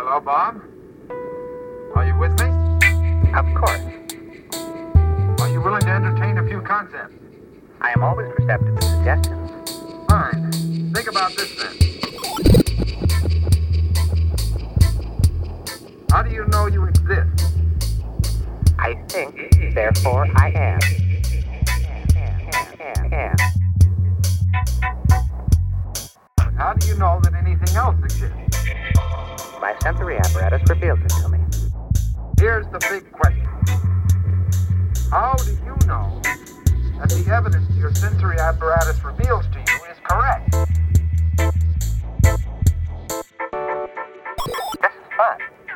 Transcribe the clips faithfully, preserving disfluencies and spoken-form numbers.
Hello, Bob. Are you with me? Of course. Are you willing to entertain a few concepts? I am always receptive to suggestions. Fine. Think about this then. How do you know you exist? I think, therefore I am. But how do you know that anything else exists? My sensory apparatus reveals it to me. Here's the big question. How do you know that the evidence your sensory apparatus reveals to you is correct? This is fun.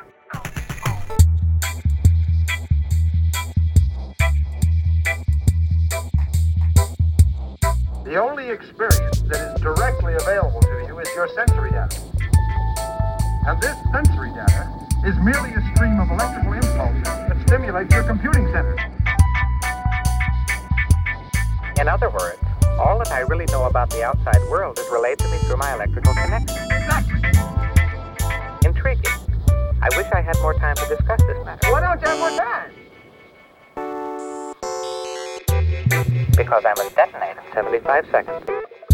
The only experience that is directly available to you is your sensory data. And this sensory data is merely a stream of electrical impulses that stimulates your computing center. In other words, all that I really know about the outside world is relayed to me through my electrical connection. Exactly. Intriguing. I wish I had more time to discuss this matter. Why don't you have more time? Because I must detonate in seventy-five seconds.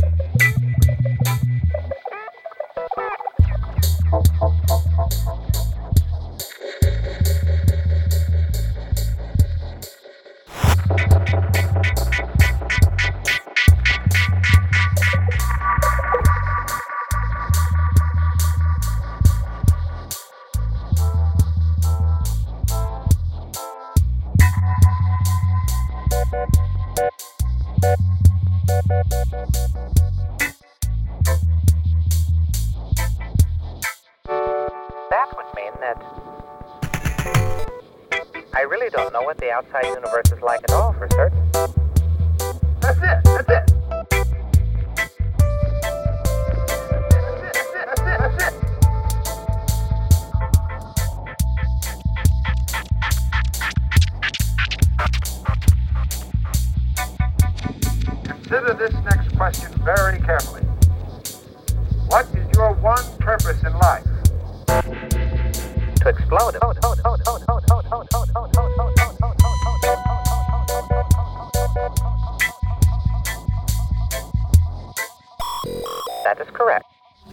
That would mean that I really don't know what the outside universe is like at all, for certain. That's it. That's it. That's it. That's it. That's it. Consider this next question very carefully. What is your one purpose in life? To explode. That is correct.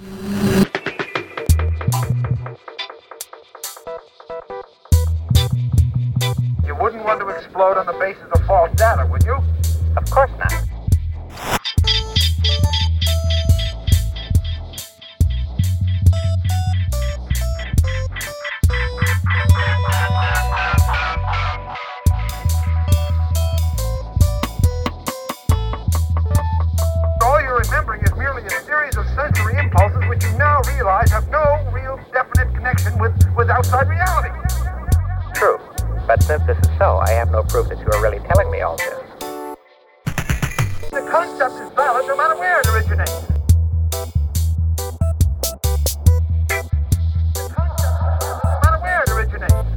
You wouldn't want to explode on the basis of false data, would you? Of course not. All you're remembering is merely a series of sensory impulses which you now realize have no real definite connection with, with outside reality. True. But since this is so, I have no proof that you are really telling me all this. The concept is valid no matter where it originates. The concept is valid no matter where it originates.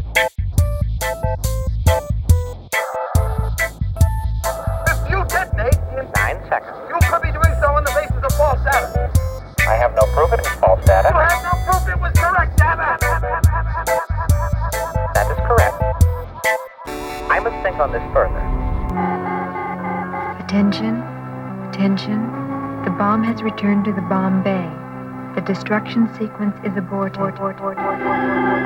If you detonate in Nine seconds. you could be doing so on the basis of false data. I have no proof it was false You data. have no proof it was correct data. That is correct. I must think on this further. Attention, attention. The bomb has returned to the bomb bay. The destruction sequence is aborted.